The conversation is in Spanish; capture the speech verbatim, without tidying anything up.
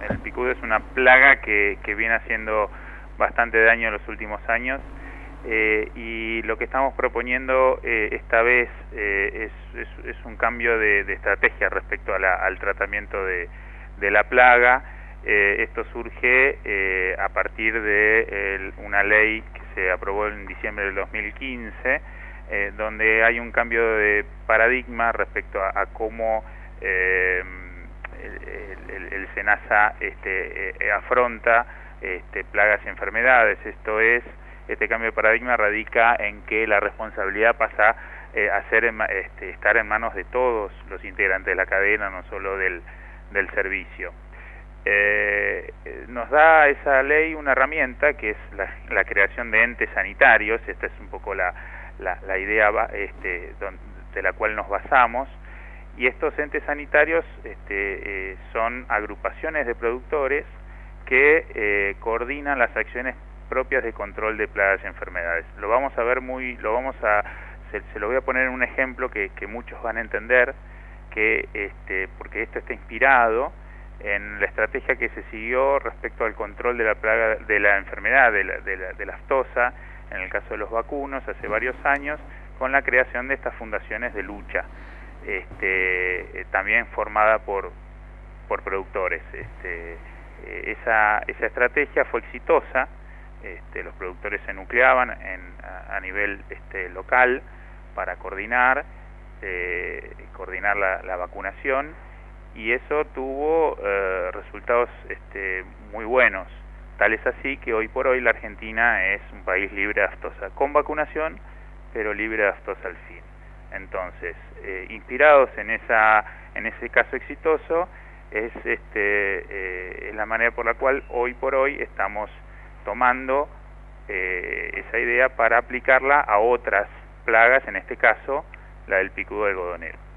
El picudo es una plaga que, que viene haciendo bastante daño en los últimos años, eh, y lo que estamos proponiendo eh, esta vez eh, es, es, es un cambio de, de estrategia respecto a la, al tratamiento de, de la plaga. Eh, esto surge eh, a partir de el, una ley que se aprobó en diciembre del dos mil quince, eh, donde hay un cambio de paradigma respecto a, a cómo eh, el, el, el SENASA este, eh, afronta este, plagas y enfermedades. Esto es, este cambio de paradigma radica en que la responsabilidad pasa eh, a ser en, este, estar en manos de todos los integrantes de la cadena, no solo del, del servicio. Eh, nos da esa ley una herramienta que es la, la creación de entes sanitarios. Esta es un poco la, la, la idea este, don, de la cual nos basamos, y estos entes sanitarios este, eh, son agrupaciones de productores que eh, coordinan las acciones propias de control de plagas y enfermedades. Lo vamos a ver muy, lo vamos a, se, se lo voy a poner en un ejemplo que, que muchos van a entender, que este, porque esto está inspirado en la estrategia que se siguió respecto al control de la plaga, de la enfermedad de la, de la, de la aftosa, en el caso de los vacunos, hace varios años, con la creación de estas fundaciones de lucha, este, eh, también formada por, por productores. Este, eh, esa, esa estrategia fue exitosa. Este, los productores se nucleaban en, a, a nivel este, local para coordinar, eh, coordinar la, la vacunación, y eso tuvo eh, resultados este, muy buenos. Tal es así que hoy por hoy la Argentina es un país libre de aftosa, con vacunación, pero libre de aftosa al fin. Entonces, eh, inspirados en esa en ese caso exitoso, es este eh, es la manera por la cual hoy por hoy estamos tomando eh, esa idea para aplicarla a otras plagas, en este caso la del picudo algodonero.